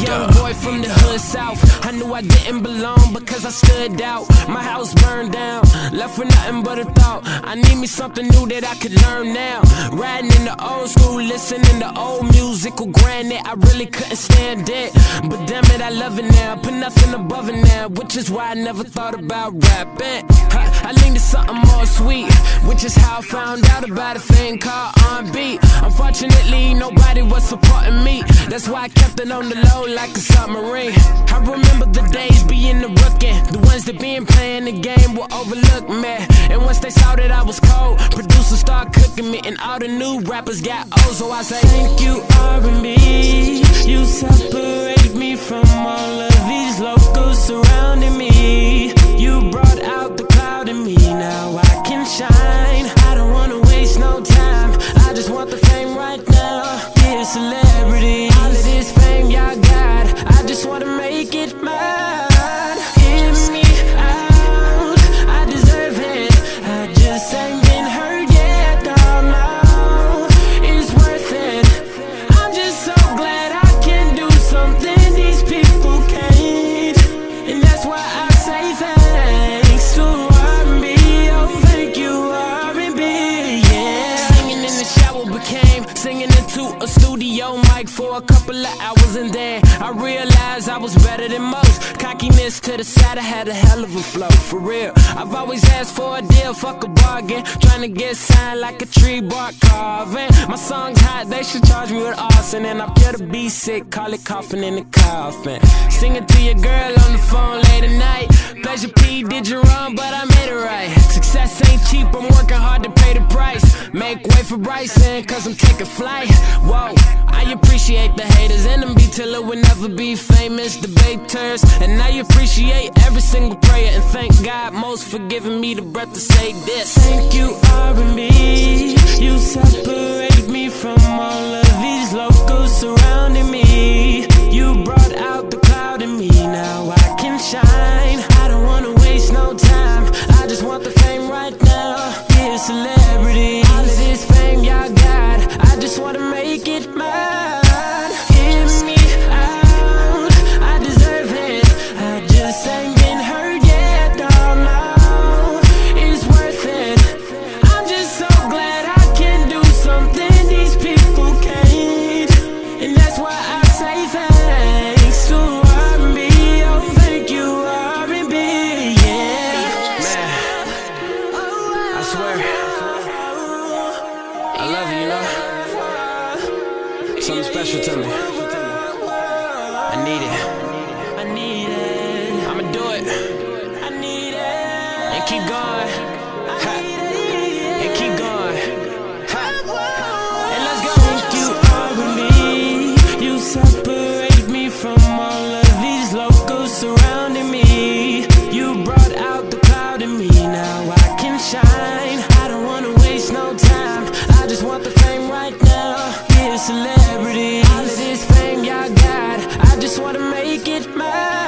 young boy from the hood south. I knew I didn't belong because I stood out. My house burned down, left with nothing but a thought. I need me something new that I could learn now. Riding in the old school, listening to old music. Well, granted, I really couldn't stand it, but damn it, I love it now. Put nothing above it now, which is why I never thought about rapping. I leaned to something more sweet, which is how I found out about a thing called R&B. Unfortunately, nobody was supporting me. That's why I kept it on the low like a submarine. I remember the days being the rookie, the ones that been playing the game will overlook me. And once they saw that I was cold, producers started cooking me, and all the new rappers got old. So I say, thank you, R&B. You separate me from all of these locals surrounding me. You brought out the cloud in me, now I can shine. I don't wanna waste no time, I just want the fame right now. Dear celebrity, all of this fame y'all got, I just wanna make it mine. Hear me out, I deserve it, I just ain't been heard yet. Oh no, it's worth it. I'm just so glad I can do something these people can't, and that's why I say thanks to R&B. Oh, thank you, R&B, yeah. Singing in the shower became singing into a studio mic for a couple of hours, and then I realized I was better than most. Cockiness to the side, I had a hell of a flow, for real. I've always asked for a deal, fuck a bargain, trying to get signed like a tree bark carving. My song's hot, they should charge me with arson, and I'm pure to be sick, call it coughing in the coffin. Singing to your girl on the phone late at night. Pleasure P did you wrong, but I made it right. Success ain't cheap, I'm working hard to pay the price. Make way for Bryson, cause I'm taking flight. Whoa, I appreciate the haters, enemy till it would never be famous debaters. And I appreciate every single prayer, and thank God most for giving me the breath to say this. Thank you, R&B. You separate me from all of these locals surrounding me. You brought out the cloud in me, now I can shine. I don't wanna waste no time, I just want the fame right now. Dear celebrity, all of this fame y'all got, I just wanna make it mine. Hear me out, I deserve it, I just ain't been heard yet. Oh no, it's worth it. I'm just so glad I can do something these people can't, and that's why I say thanks to R&B. Oh, thank you, R&B, yeah. Man, I swear, I love you, you know? Something special to me. I need it. I need it. I'ma do it. I need it. And keep going. Ha. And keep going. Ha. And let's go. Thank you, R&B. You separate me from all of these locals surrounding me. You brought out the cloud in me, now I can shine. I don't wanna waste no time, I just want the fame right now. Dear celebrity, all of this fame y'all got, I just wanna make it mine.